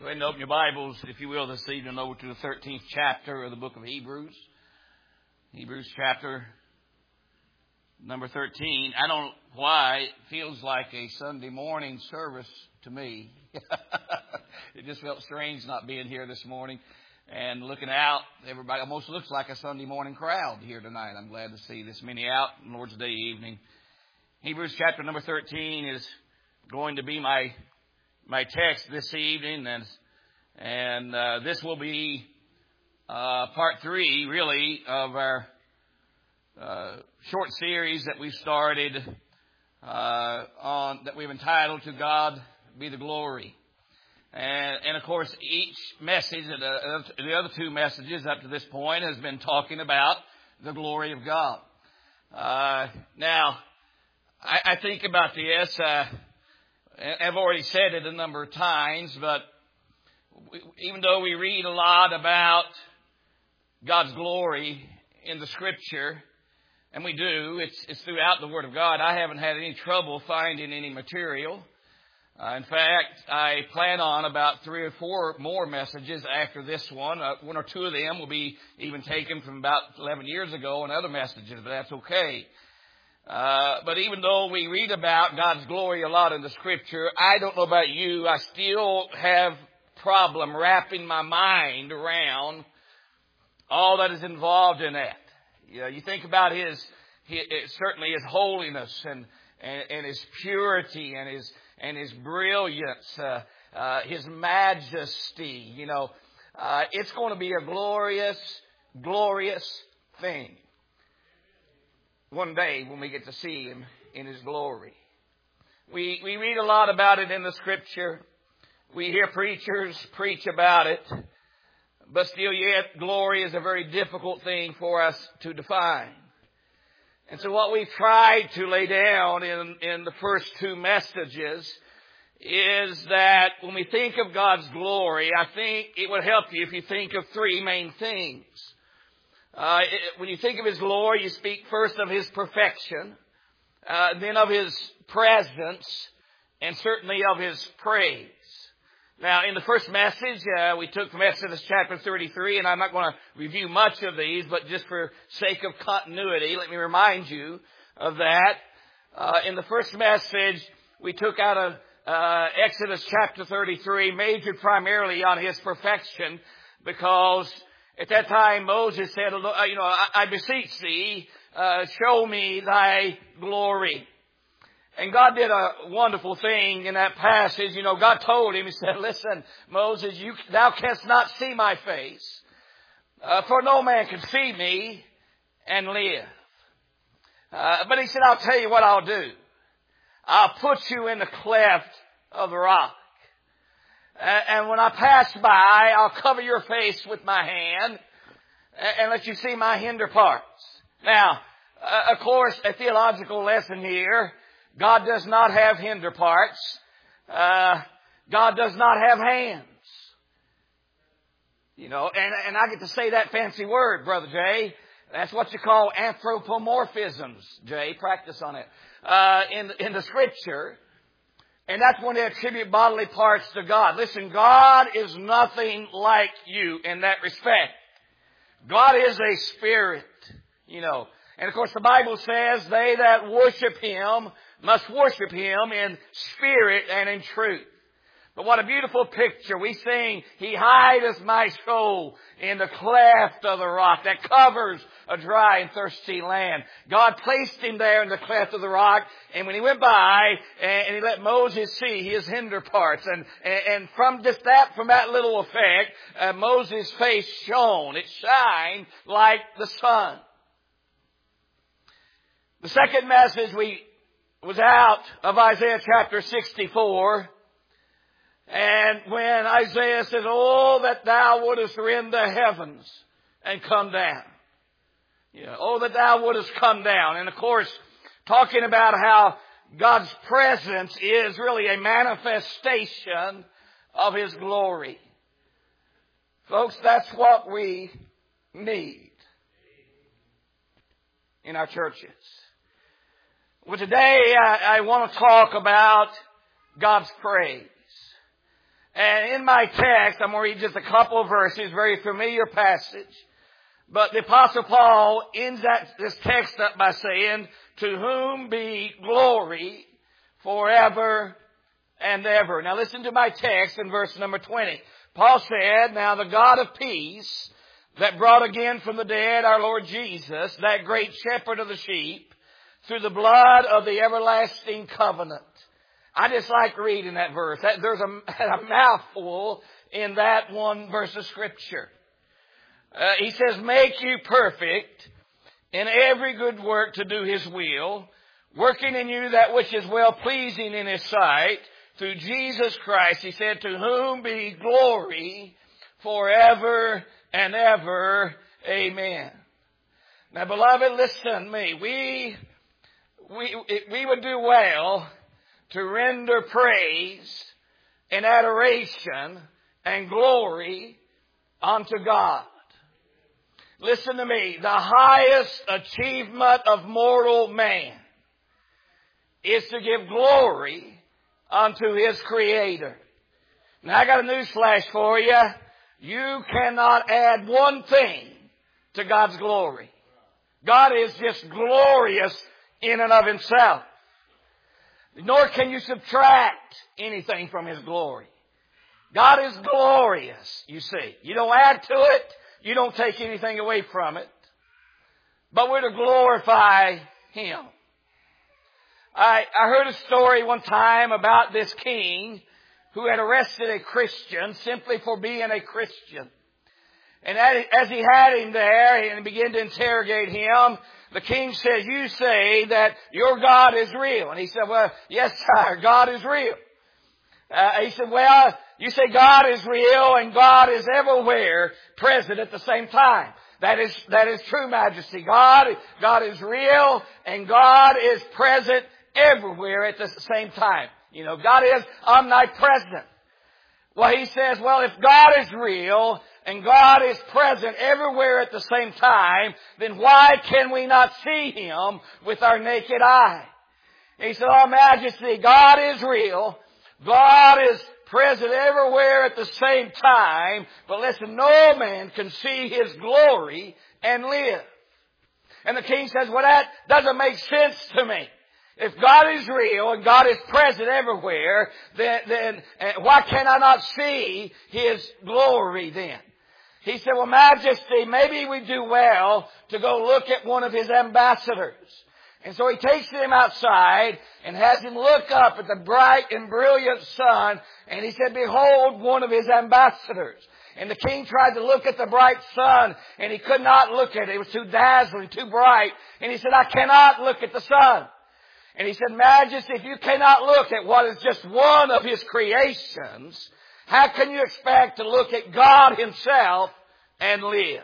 Go ahead and open your Bibles, if you will, this evening over to the 13th chapter of the book of Hebrews. Hebrews chapter number 13. I don't know why it feels like a Sunday morning service to me. It just felt strange not being here this morning. And looking out, everybody almost looks like a Sunday morning crowd here tonight. I'm glad to see this many out on Lord's Day evening. Hebrews chapter number 13 is going to be my text this evening, and this will be part 3, really, of our short series that we've started that we've entitled "To God Be the Glory." And of course, each message, the other two messages up to this point, has been talking about the glory of God. Now, I think about this. I've already said it a number of times, but even though we read a lot about God's glory in the Scripture, and we do, it's throughout the Word of God, I haven't had any trouble finding any material. In fact, I plan on about 3 or 4 more messages after this one. 1 or 2 of them will be even taken from about 11 years ago and other messages, but that's okay. But even though we read about God's glory a lot in the Scripture, I don't know about you, I still have problem wrapping my mind around all that is involved in that. You know, you think about certainly His holiness and His purity and His brilliance, His majesty. You know, it's going to be a glorious, glorious thing one day when we get to see Him in His glory. We read a lot about it in the Scripture. We hear preachers preach about it. But still yet, glory is a very difficult thing for us to define. And so what we've tried to lay down in the first 2 messages is that when we think of God's glory, I think it would help you if you think of 3 main things. When you think of His glory, you speak first of His perfection, then of His presence, and certainly of His praise. Now, in the first message, we took from Exodus chapter 33, and I'm not going to review much of these, but just for sake of continuity, let me remind you of that. In the first message, we took out of Exodus chapter 33, majored primarily on His perfection, because at that time Moses said, I beseech thee, show me thy glory. And God did a wonderful thing in that passage. You know, God told him, He said, listen, Moses, thou canst not see my face, for no man can see me and live. But He said, I'll tell you what I'll do. I'll put you in the cleft of the rock. And when I pass by, I'll cover your face with my hand and let you see my hinder parts. Now, of course, a theological lesson here. God does not have hinder parts. God does not have hands. You know, and I get to say that fancy word, Brother Jay. That's what you call anthropomorphisms, Jay. Practice on it. In the Scripture. And that's when they attribute bodily parts to God. Listen, God is nothing like you in that respect. God is a spirit, you know. And of course the Bible says they that worship Him must worship Him in spirit and in truth. But what a beautiful picture. We sing, He hideth my soul in the cleft of the rock that covers a dry and thirsty land. God placed Him there in the cleft of the rock, and when He went by and He let Moses see His hinder parts, and from that little effect, Moses' face shone. It shined like the sun. The second message was out of Isaiah chapter 64. And when Isaiah says, oh, that thou wouldest rend the heavens and come down. Yeah, oh, that thou wouldest come down. And of course, talking about how God's presence is really a manifestation of His glory. Folks, that's what we need in our churches. Well, today I want to talk about God's praise. And in my text, I'm going to read just a couple of verses, very familiar passage. But the Apostle Paul ends this text up by saying, to whom be glory forever and ever. Now listen to my text in verse number 20. Paul said, now the God of peace that brought again from the dead our Lord Jesus, that great shepherd of the sheep, through the blood of the everlasting covenant. I just like reading that verse. There's a mouthful in that one verse of Scripture. He says, make you perfect in every good work to do His will, working in you that which is well-pleasing in His sight, through Jesus Christ. He said, to whom be glory forever and ever. Amen. Now, beloved, listen to me. We would do well to render praise and adoration and glory unto God. Listen to me. The highest achievement of mortal man is to give glory unto his Creator. Now I got a newsflash for you. You cannot add one thing to God's glory. God is just glorious in and of Himself. Nor can you subtract anything from His glory. God is glorious, you see. You don't add to it. You don't take anything away from it. But we're to glorify Him. I heard a story one time about this king who had arrested a Christian simply for being a Christian. And as he had him there and began to interrogate him, the king said, you say that your God is real. And he said, well, yes, sir, God is real. He said, well, you say God is real and God is everywhere present at the same time. That is true, Majesty. God is real and God is present everywhere at the same time. You know, God is omnipresent. Well, he says, well, if God is real and God is present everywhere at the same time, then why can we not see Him with our naked eye? And he said, oh, Majesty, God is real. God is present everywhere at the same time. But listen, no man can see His glory and live. And the king says, well, that doesn't make sense to me. If God is real and God is present everywhere, then why can I not see His glory then? He said, well, Majesty, maybe we do well to go look at one of His ambassadors. And so he takes him outside and has him look up at the bright and brilliant sun. And he said, behold, one of His ambassadors. And the king tried to look at the bright sun and he could not look at it. It was too dazzling, too bright. And he said, I cannot look at the sun. And he said, Majesty, if you cannot look at what is just one of His creations, how can you expect to look at God Himself and live?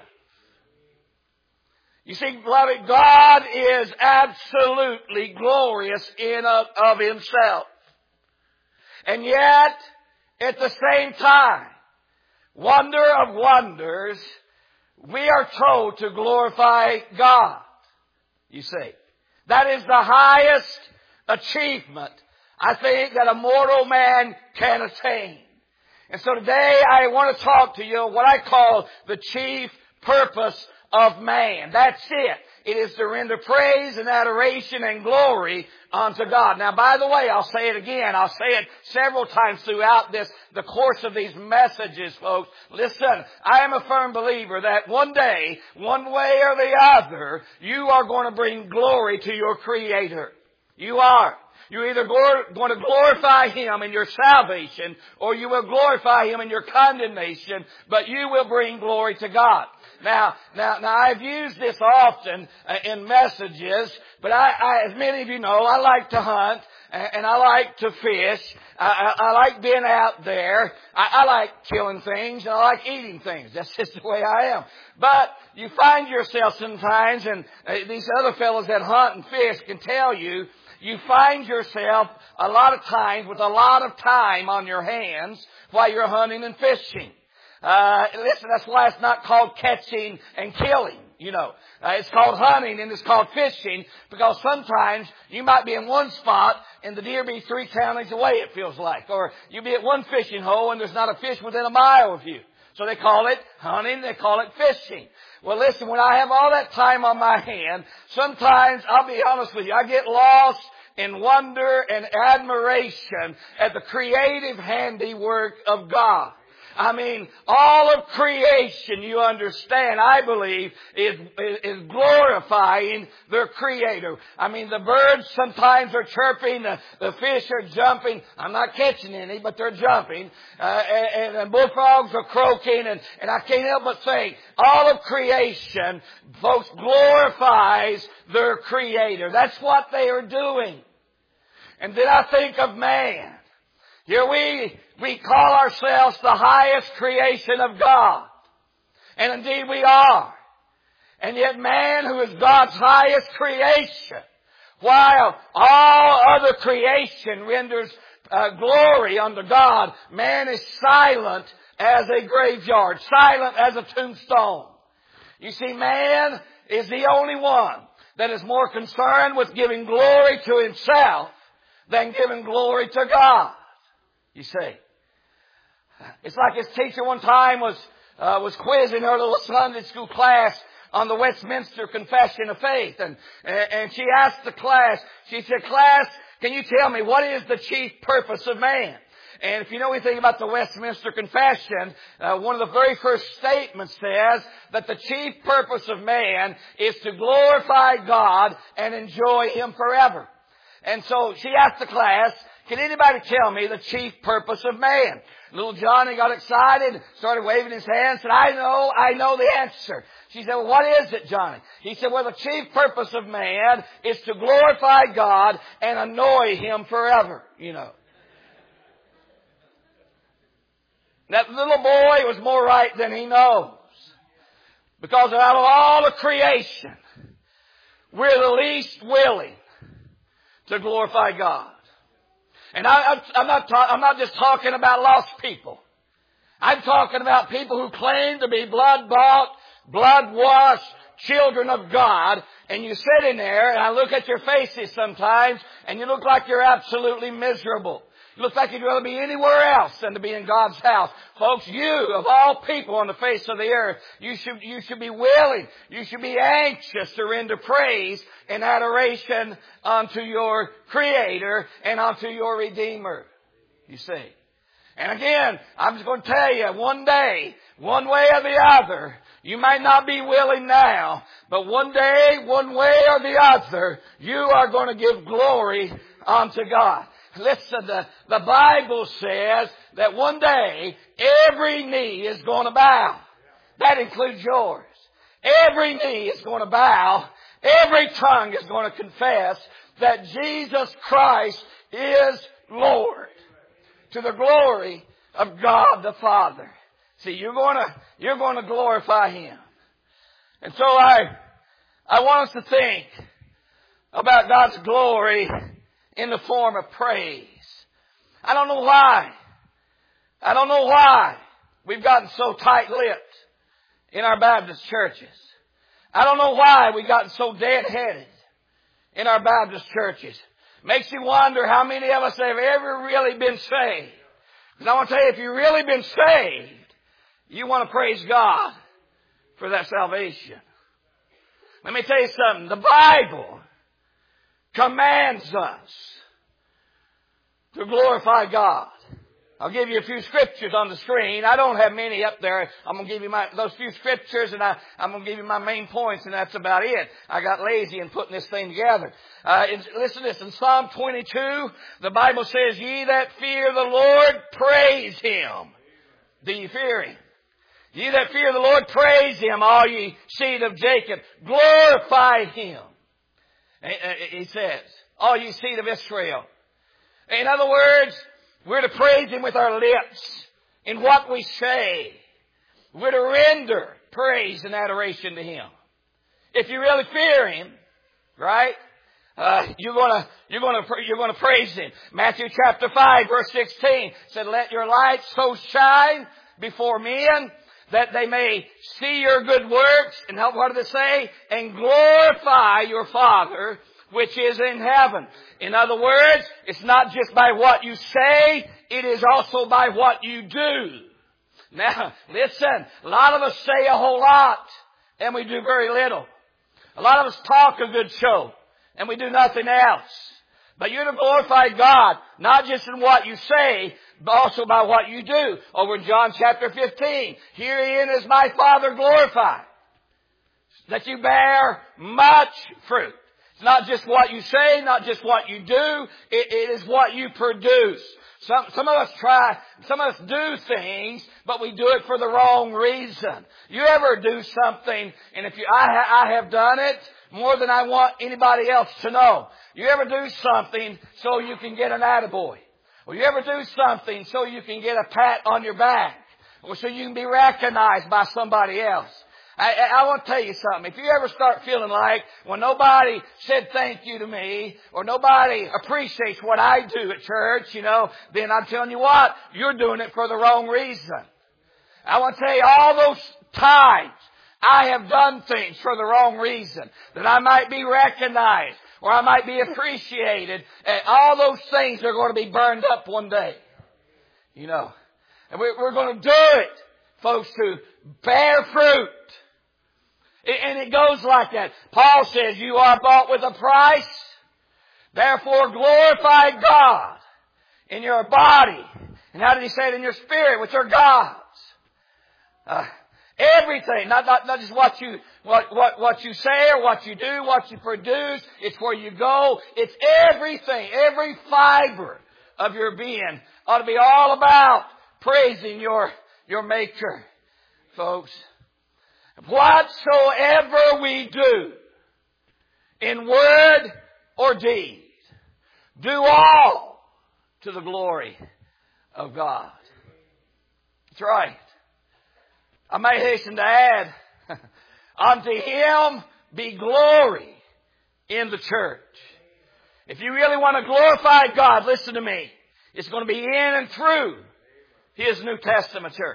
You see, beloved, God is absolutely glorious in of Himself. And yet, at the same time, wonder of wonders, we are told to glorify God. You see, that is the highest achievement, I think, that a mortal man can attain. And so today I want to talk to you what I call the chief purpose of man. That's it. It is to render praise and adoration and glory unto God. Now, by the way, I'll say it again. I'll say it several times throughout the course of these messages, folks. Listen, I am a firm believer that one day, one way or the other, you are going to bring glory to your Creator. You are. You're either going to glorify Him in your salvation or you will glorify Him in your condemnation, but you will bring glory to God. Now, I've used this often in messages, but as many of you know, I like to hunt and I like to fish. I like being out there. I like killing things and I like eating things. That's just the way I am. But you find yourself sometimes, and these other fellows that hunt and fish can tell you, you find yourself a lot of times with a lot of time on your hands while you're hunting and fishing. Listen, that's why it's not called catching and killing. It's called hunting and it's called fishing because sometimes you might be in one spot and the deer be 3 counties away, it feels like. Or you be at one fishing hole and there's not a fish within a mile of you. So they call it hunting, they call it fishing. Well, listen, when I have all that time on my hand, sometimes, I'll be honest with you, I get lost in wonder and admiration at the creative handiwork of God. I mean, all of creation, you understand, I believe, is glorifying their Creator. I mean, the birds sometimes are chirping, the fish are jumping. I'm not catching any, but they're jumping. And bullfrogs are croaking, and I can't help but think, all of creation, folks, glorifies their Creator. That's what they are doing. And then I think of man. Here we call ourselves the highest creation of God. And indeed we are. And yet man, who is God's highest creation, while all other creation renders glory unto God, man is silent as a graveyard, silent as a tombstone. You see, man is the only one that is more concerned with giving glory to himself than giving glory to God. You see, it's like his teacher one time was quizzing her little Sunday school class on the Westminster Confession of Faith, and she asked the class. She said, "Class, can you tell me what is the chief purpose of man?" And if you know anything about the Westminster Confession, one of the very first statements says that the chief purpose of man is to glorify God and enjoy Him forever. And so she asked the class, "Can anybody tell me the chief purpose of man?" Little Johnny got excited, started waving his hands, said, I know the answer. She said, "Well, what is it, Johnny?" He said, "Well, the chief purpose of man is to glorify God and annoy Him forever, That little boy was more right than he knows. Because out of all of creation, we're the least willing to glorify God. And I'm not just talking about lost people. I'm talking about people who claim to be blood-bought, blood-washed children of God. And you sit in there, and I look at your faces sometimes, and you look like you're absolutely miserable. You look like you'd rather be anywhere else than to be in God's house. Folks, you, of all people on the face of the earth, you should be willing, you should be anxious to render praise and adoration unto your Creator and unto your Redeemer. You see. And again, I'm just going to tell you, one day, one way or the other, you might not be willing now, but one day, one way or the other, you are going to give glory unto God. Listen, the Bible says that one day every knee is going to bow. That includes yours. Every knee is going to bow. Every tongue is going to confess that Jesus Christ is Lord, to the glory of God the Father. See, you're going to glorify Him. And so I want us to think about God's glory in the form of praise. I don't know why we've gotten so tight-lipped in our Baptist churches. I don't know why we've gotten so dead-headed in our Baptist churches. Makes you wonder how many of us have ever really been saved. Because I want to tell you, if you've really been saved, you want to praise God for that salvation. Let me tell you something. The Bible commands us to glorify God. I'll give you a few scriptures on the screen. I don't have many up there. I'm going to give you those few scriptures, and I'm going to give you my main points, and that's about it. I got lazy in putting this thing together. Listen to this. In Psalm 22, the Bible says, "Ye that fear the Lord, praise Him." Do you fear Him? "Ye that fear the Lord, praise Him, all ye seed of Jacob. Glorify Him." He says, "All ye seed of Israel." In other words, we're to praise Him with our lips in what we say. We're to render praise and adoration to Him. If you really fear Him, right? You're going to praise Him. Matthew chapter 5 verse 16 said, "Let your light so shine before men that they may see your good works, and what do they say? And glorify your Father which is in heaven. In other words, it's not just by what you say, it is also by what you do. Now, listen, a lot of us say a whole lot, and we do very little. A lot of us talk a good show, and we do nothing else. But you're to glorify God, not just in what you say, but also by what you do. Over in John chapter 15, herein is my Father glorified, that you bear much fruit. It's not just what you say, not just what you do, it is what you produce. Some of us do things, but we do it for the wrong reason. You ever do something, and I have done it more than I want anybody else to know. You ever do something so you can get an attaboy? Or you ever do something so you can get a pat on your back? Or so you can be recognized by somebody else? I want to tell you something. If you ever start feeling like when nobody said thank you to me or nobody appreciates what I do at church, then I'm telling you what, you're doing it for the wrong reason. I want to tell you all those times I have done things for the wrong reason, that I might be recognized or I might be appreciated, and all those things are going to be burned up one day. And we're going to do it, folks, to bear fruit. And it goes like that. Paul says, you are bought with a price. Therefore glorify God in your body. And how did he say it? In your spirit, which are God's. Everything, not just what you say or what you do, what you produce. It's where you go. It's everything, every fiber of your being ought to be all about praising your Maker, folks. Whatsoever we do, in word or deed, do all to the glory of God. That's right. I may hasten to add, unto Him be glory in the church. If you really want to glorify God, listen to me. It's going to be in and through His New Testament church.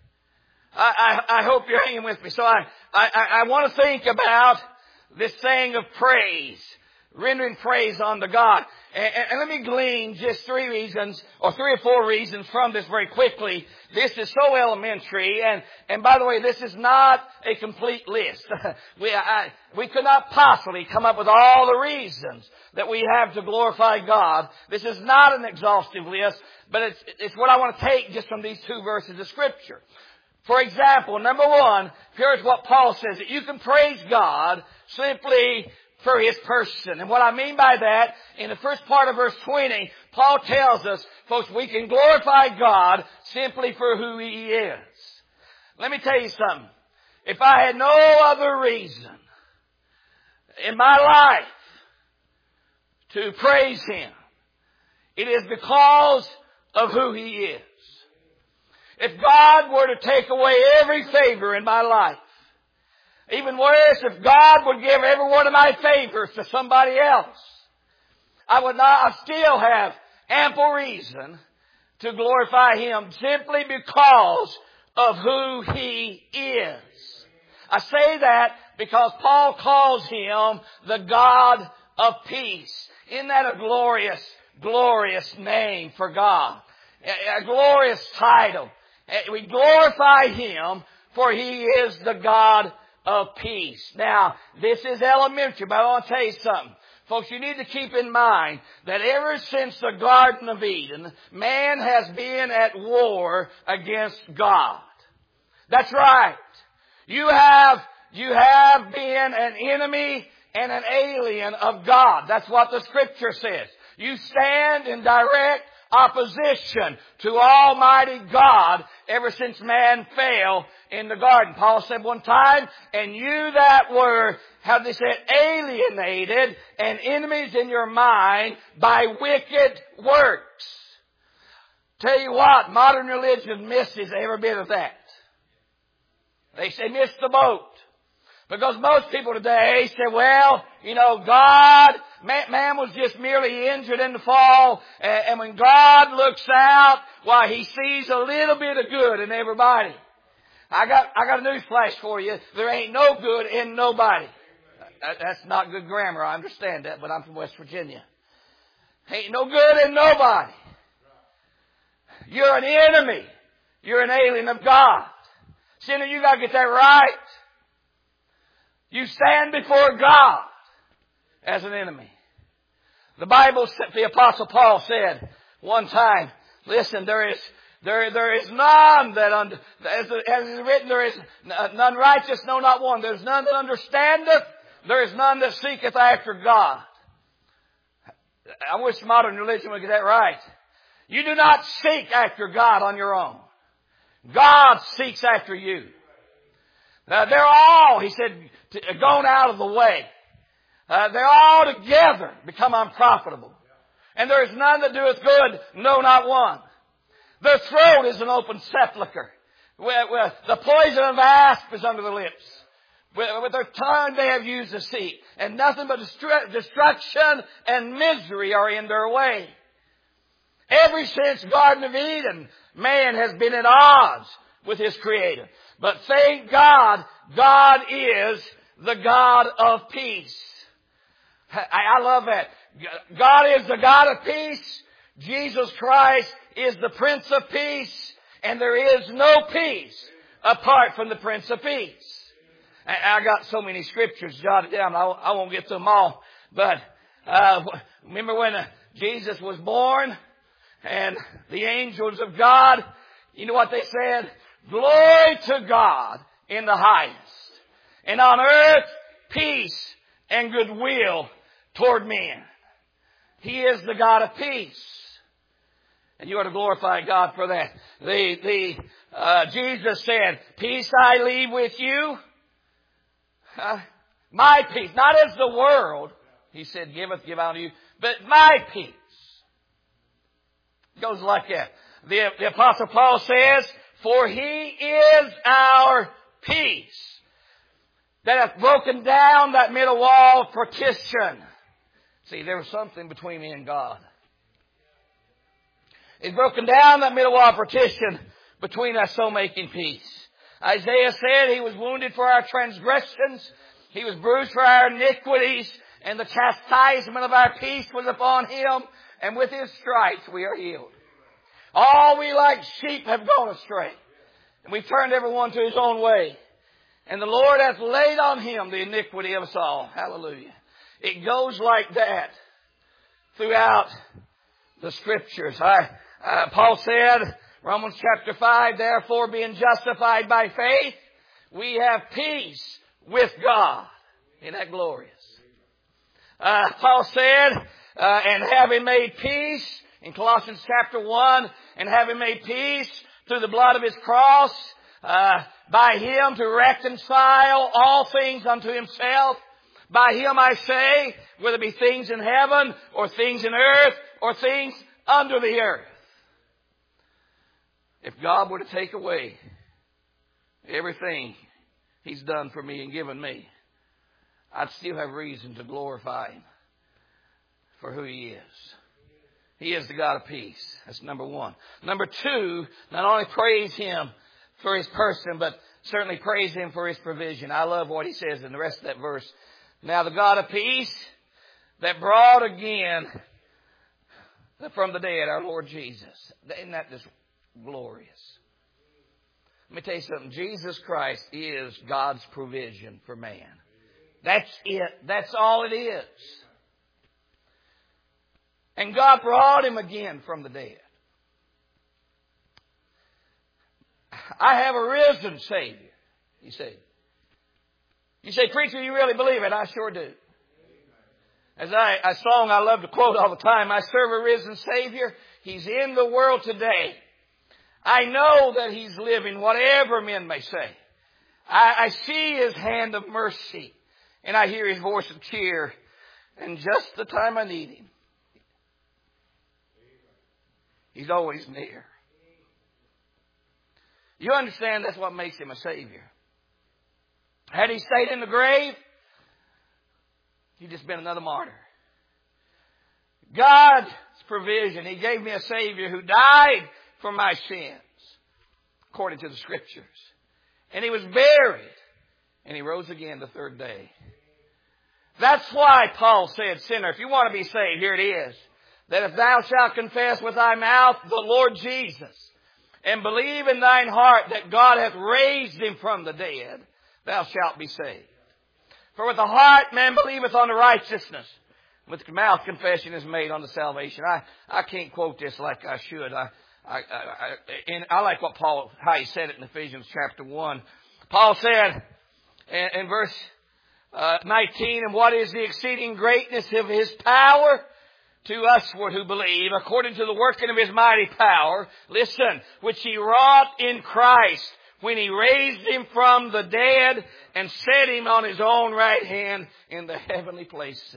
I hope you're hanging with me. So I want to think about this thing of praise, rendering praise unto God. And let me glean just 3 reasons, or 3 or 4 reasons from this very quickly. This is so elementary, and by the way, this is not a complete list. We could not possibly come up with all the reasons that we have to glorify God. This is not an exhaustive list, but it's what I want to take just from these 2 verses of Scripture. For example, number 1, here's what Paul says, that you can praise God simply for His person. And what I mean by that, in the first part of verse 20, Paul tells us, folks, we can glorify God simply for who He is. Let me tell you something. If I had no other reason in my life to praise Him, it is because of who He is. If God were to take away every favor in my life, even worse, if God would give every one of my favors to somebody else, I still have ample reason to glorify Him simply because of who He is. I say that because Paul calls Him the God of peace. Isn't that a glorious, glorious name for God? A glorious title. We glorify Him for He is the God of peace. Now, this is elementary, but I want to tell you something. Folks, you need to keep in mind that ever since the Garden of Eden, man has been at war against God. That's right. You have been an enemy and an alien of God. That's what the Scripture says. You stand in direct opposition to Almighty God ever since man fell in the garden. Paul said one time, and you that were, how they said, alienated and enemies in your mind by wicked works. Tell you what, modern religion misses every bit of that. They say miss the boat. Because most people today say, well, God, man was just merely injured in the fall, and when God looks out, why, He sees a little bit of good in everybody. I got a news flash for you. There ain't no good in nobody. That's not good grammar. I understand that, but I'm from West Virginia. Ain't no good in nobody. You're an enemy. You're an alien of God. Sinner, you got to get that right. You stand before God as an enemy. The Bible, the Apostle Paul said one time, listen, there is none that, as is written, there is none righteous, no, not one. There's none that understandeth. There is none that seeketh after God. I wish modern religion would get that right. You do not seek after God on your own. God seeks after you. Now, they're all, he said, gone out of the way. They're all together become unprofitable. And there is none that doeth good, no, not one. Their throat is an open sepulchre. The poison of asp is under the lips. With their tongue they have used deceit. And nothing but destruction and misery are in their way. Ever since Garden of Eden, man has been at odds with his Creator. But thank God, God is the God of peace. I love that. God is the God of peace. Jesus Christ is the Prince of Peace. And there is no peace apart from the Prince of Peace. I got so many scriptures jotted down. I won't get to them all. But remember when Jesus was born and the angels of God, you know what they said? Glory to God in the highest. And on earth, peace and goodwill toward men. He is the God of peace. And you ought to glorify God for that. Jesus said, peace I leave with you. My peace, not as the world, he said, give unto you, but my peace. It goes like that. The Apostle Paul says, for he is our peace, that hath broken down that middle wall of partition. See, there was something between me and God. He's broken down that middle wall of partition between us, so making peace. Isaiah said he was wounded for our transgressions. He was bruised for our iniquities. And the chastisement of our peace was upon him. And with his stripes we are healed. All we like sheep have gone astray. And we've turned everyone to his own way. And the Lord hath laid on him the iniquity of us all. Hallelujah. It goes like that throughout the Scriptures. Paul said, Romans chapter 5, therefore being justified by faith, we have peace with God. Isn't that glorious? Paul said, and having made peace, in Colossians chapter 1, and having made peace through the blood of his cross, by him to reconcile all things unto himself. By him I say, whether it be things in heaven, or things in earth, or things under the earth. If God were to take away everything he's done for me and given me, I'd still have reason to glorify him for who he is. He is the God of peace. That's number one. Number two, not only praise him for his person, but certainly praise him for his provision. I love what he says in the rest of that verse. Now the God of peace that brought again from the dead our Lord Jesus. Isn't that just glorious? Let me tell you something. Jesus Christ is God's provision for man. That's it. That's all it is. And God brought him again from the dead. I have a risen Savior, he said. You say, preacher, you really believe it? I sure do. As a song I love to quote all the time, I serve a risen Savior. He's in the world today. I know that he's living, whatever men may say. I see his hand of mercy, and I hear his voice of cheer. And just the time I need him, he's always near. You understand that's what makes him a Savior. Had he stayed in the grave, he'd just been another martyr. God's provision. He gave me a Savior who died for my sins, according to the Scriptures. And He was buried. And He rose again the third day. That's why Paul said, sinner, if you want to be saved, here it is. That if thou shalt confess with thy mouth the Lord Jesus, and believe in thine heart that God hath raised Him from the dead, thou shalt be saved. For with the heart man believeth unto righteousness, with the mouth confession is made unto salvation. I can't quote this like I should. I like what Paul, how he said it in Ephesians chapter 1. Paul said in verse 19, and what is the exceeding greatness of His power to usward who believe, according to the working of His mighty power, listen, which He wrought in Christ, when He raised Him from the dead and set Him on His own right hand in the heavenly places.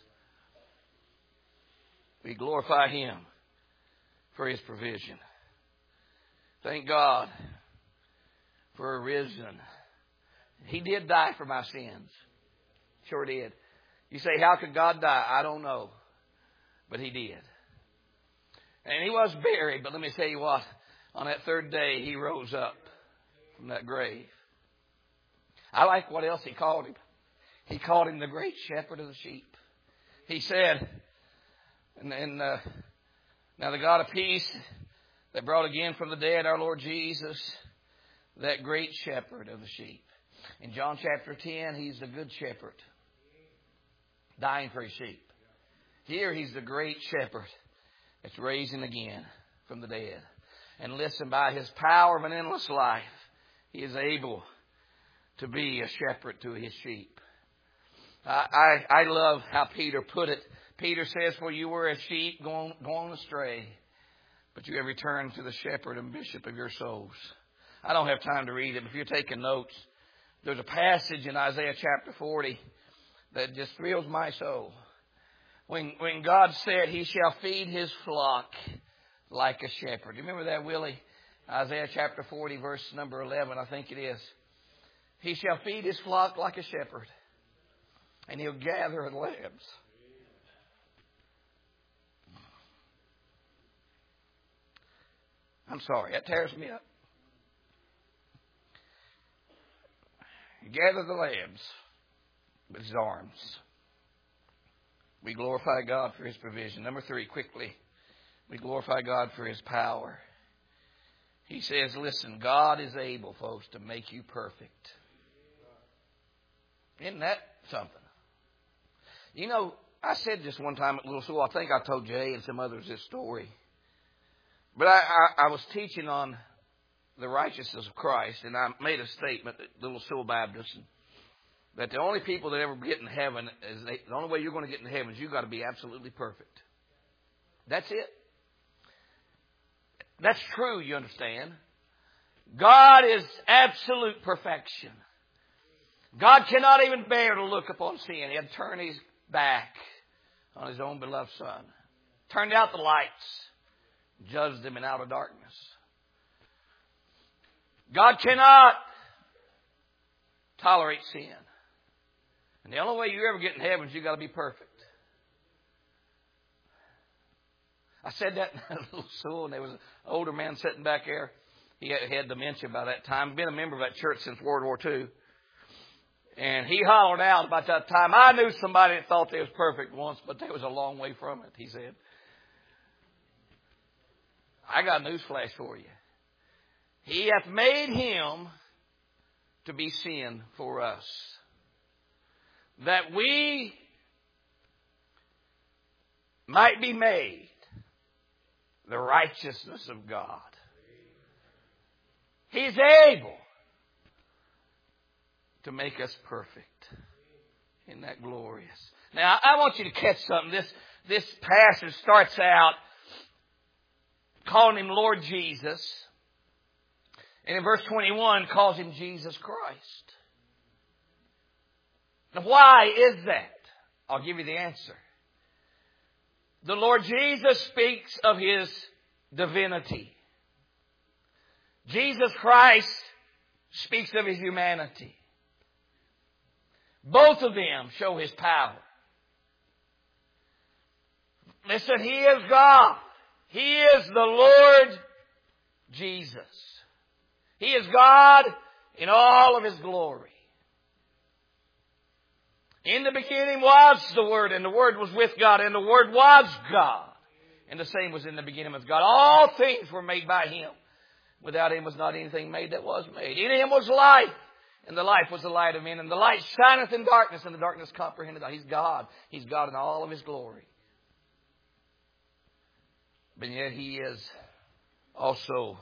We glorify Him for His provision. Thank God for a risen. He did die for my sins. Sure did. You say, how could God die? I don't know. But He did. And He was buried. But let me tell you what. On that third day, He rose up from that grave. I like what else He called Him. He called Him the great shepherd of the sheep. He said, now the God of peace that brought again from the dead our Lord Jesus, that great shepherd of the sheep. In John chapter 10, He's the good shepherd, dying for His sheep. Here He's the great shepherd that's raising again from the dead. And listen, by His power of an endless life, He is able to be a shepherd to His sheep. I love how Peter put it. Peter says, for you were as sheep going astray, but you have returned to the shepherd and bishop of your souls. I don't have time to read it, but if you're taking notes, there's a passage in Isaiah chapter 40 that just thrills my soul. When God said, He shall feed His flock like a shepherd. Do you remember that, Willie? Isaiah chapter 40, verse number 11, I think it is. He shall feed His flock like a shepherd, and He'll gather the lambs. I'm sorry, that tears me up. He gathered the lambs with His arms. We glorify God for His provision. Number 3, quickly. We glorify God for His power. He says, listen, God is able, folks, to make you perfect. Isn't that something? You know, I said this one time at Little Soul. I think I told Jay and some others this story. But I was teaching on the righteousness of Christ, and I made a statement at Little Soul Baptist that the only people that ever get in heaven, the only way you're going to get in heaven is you've got to be absolutely perfect. That's it. That's true, you understand. God is absolute perfection. God cannot even bear to look upon sin. He had to turn His back on His own beloved Son. Turned out the lights. Judged them in outer darkness. God cannot tolerate sin. And the only way you ever get in heaven is you've got to be perfect. I said that in a little school, and there was an older man sitting back there. He had dementia by that time. Been a member of that church since World War II. And he hollered out about that time, I knew somebody that thought they was perfect once, but they was a long way from it, he said. I got a newsflash for you. He hath made Him to be sin for us, that we might be made the righteousness of God. He's able to make us perfect. Isn't that glorious? Now, I want you to catch something. This passage starts out calling Him Lord Jesus. And in verse 21, calls Him Jesus Christ. Now, why is that? I'll give you the answer. The Lord Jesus speaks of His divinity. Jesus Christ speaks of His humanity. Both of them show His power. Listen, He is God. He is the Lord Jesus. He is God in all of His glory. In the beginning was the Word, and the Word was with God, and the Word was God. And the same was in the beginning with God. All things were made by Him. Without Him was not anything made that was made. In Him was life, and the life was the light of men. And the light shineth in darkness, and the darkness comprehended not. He's God. He's God in all of His glory. But yet He is also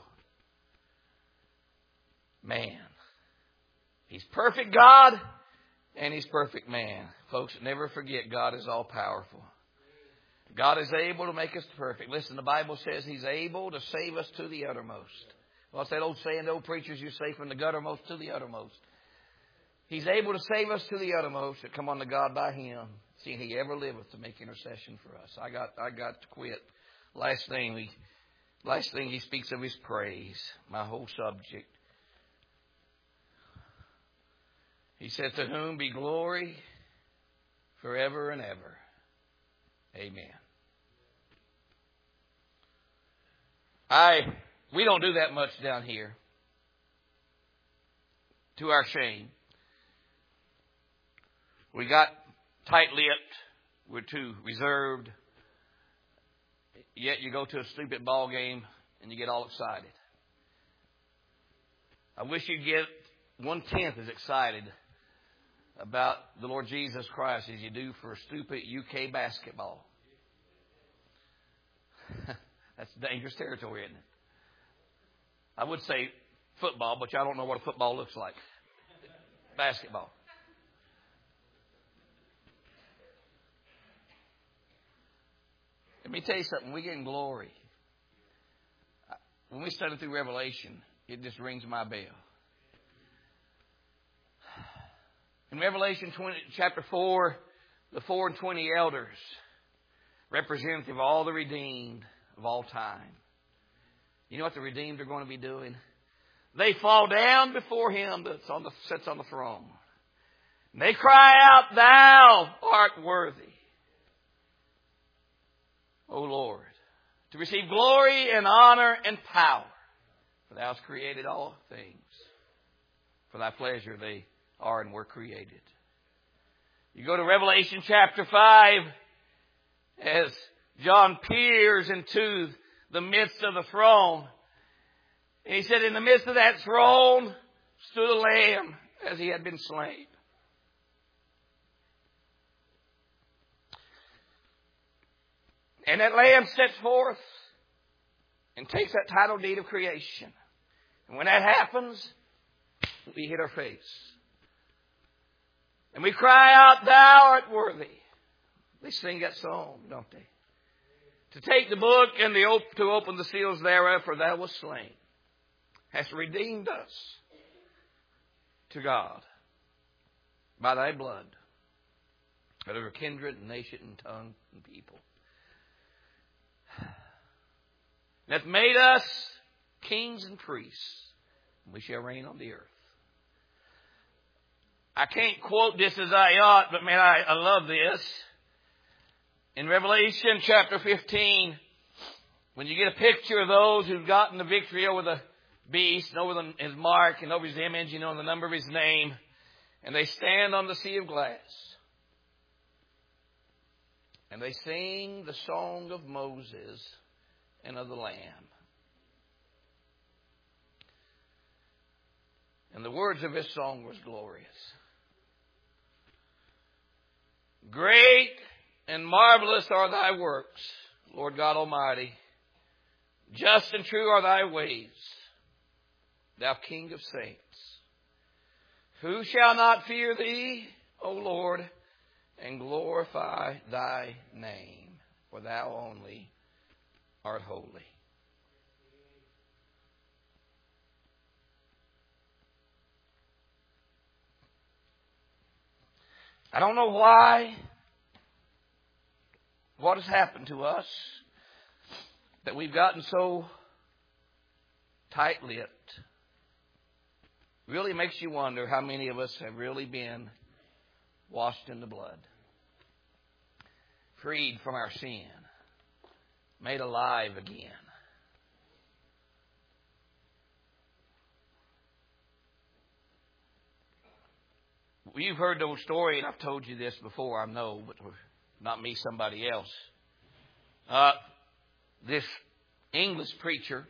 man. He's perfect God, and He's perfect man. Folks, never forget God is all powerful. God is able to make us perfect. Listen, the Bible says He's able to save us to the uttermost. Well, it's that old saying, the old preachers, you're safe from the guttermost to the uttermost. He's able to save us to the uttermost that come unto God by Him, seeing He ever liveth to make intercession for us. I got to quit. Last thing He speaks of His praise. My whole subject. He said, to whom be glory forever and ever. Amen. We don't do that much down here. To our shame. We got tight-lipped. We're too reserved. Yet you go to a stupid ball game and you get all excited. I wish you'd get 1/10 as excited about the Lord Jesus Christ as you do for stupid UK basketball. That's dangerous territory, isn't it? I would say football, but y'all don't know what a football looks like. Basketball. Let me tell you something. We get in glory. When we study through Revelation, it just rings my bell. In Revelation chapter 4, the 4 and 20 elders, representative of all the redeemed of all time. You know what the redeemed are going to be doing? They fall down before Him that sits on the throne. And they cry out, Thou art worthy, O Lord, to receive glory and honor and power. For Thou hast created all things. For Thy pleasure they are and were created. You go to Revelation chapter 5, as John peers into the midst of the throne. And he said, in the midst of that throne stood a lamb as he had been slain. And that lamb sets forth and takes that title deed of creation. And when that happens, we hit our face. And we cry out, Thou art worthy. They sing that song, don't they? To take the book and to open the seals thereof, for Thou wast slain, hast redeemed us to God by Thy blood, out of every kindred and nation and tongue and people. That made us kings and priests, and we shall reign on the earth. I can't quote this as I ought, but man, I love this. In Revelation chapter 15, when you get a picture of those who've gotten the victory over the beast and over his mark and over his image, and the number of his name, and they stand on the sea of glass, and they sing the song of Moses and of the Lamb. And the words of his song was glorious. Great and marvelous are Thy works, Lord God Almighty. Just and true are Thy ways, Thou King of saints. Who shall not fear Thee, O Lord, and glorify Thy name? For Thou only art holy. I don't know why, what has happened to us, that we've gotten so tight-lipped. Really makes you wonder how many of us have really been washed in the blood, freed from our sin, made alive again. . You've heard the story, and I've told you this before, I know, but not me, somebody else. This English preacher,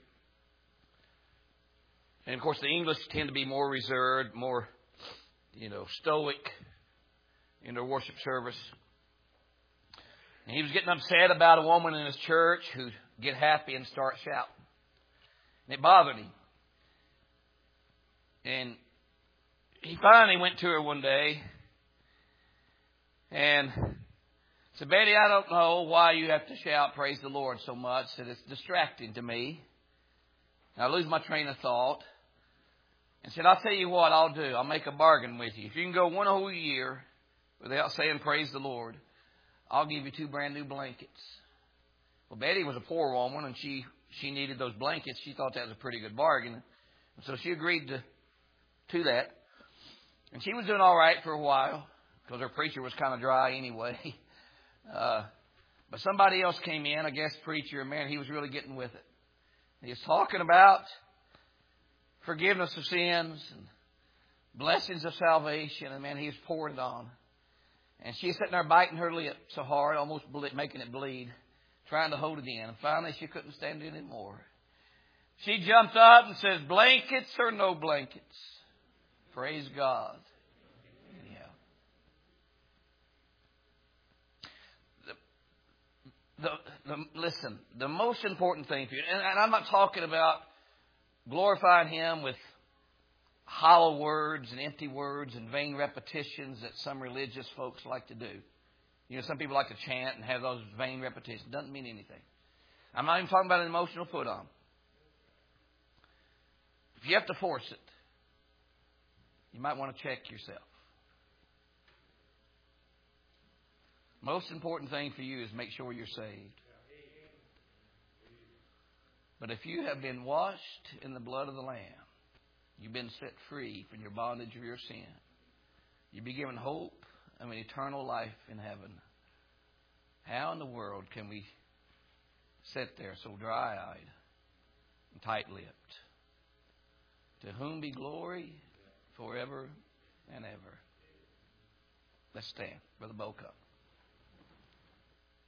and of course the English tend to be more reserved, more, stoic in their worship service. And he was getting upset about a woman in his church who'd get happy and start shouting. And it bothered him. And he finally went to her one day and said, Betty, I don't know why you have to shout praise the Lord so much. That it's distracting to me. And I lose my train of thought. And said, I'll tell you what I'll do. I'll make a bargain with you. If you can go one whole year without saying praise the Lord, I'll give you 2 brand new blankets. Well, Betty was a poor woman, and she needed those blankets. She thought that was a pretty good bargain. And so she agreed to that. And she was doing all right for a while because her preacher was kind of dry anyway. But somebody else came in, a guest preacher, and man, he was really getting with it. And he was talking about forgiveness of sins and blessings of salvation, and man, he was pouring it on. And she was sitting there biting her lip so hard, almost making it bleed, trying to hold it in. And finally, she couldn't stand it anymore. She jumped up and says, blankets or no blankets? Praise God. Yeah. Listen, the most important thing for you, and I'm not talking about glorifying Him with hollow words and empty words and vain repetitions that some religious folks like to do. Some people like to chant and have those vain repetitions. Doesn't mean anything. I'm not even talking about an emotional put on. If you have to force it, you might want to check yourself. Most important thing for you is make sure you're saved. But if you have been washed in the blood of the Lamb, you've been set free from your bondage of your sin, you'll be given hope of an eternal life in heaven. How in the world can we sit there so dry-eyed and tight-lipped? To whom be glory forever and ever. Let's stand. Brother Bo, come.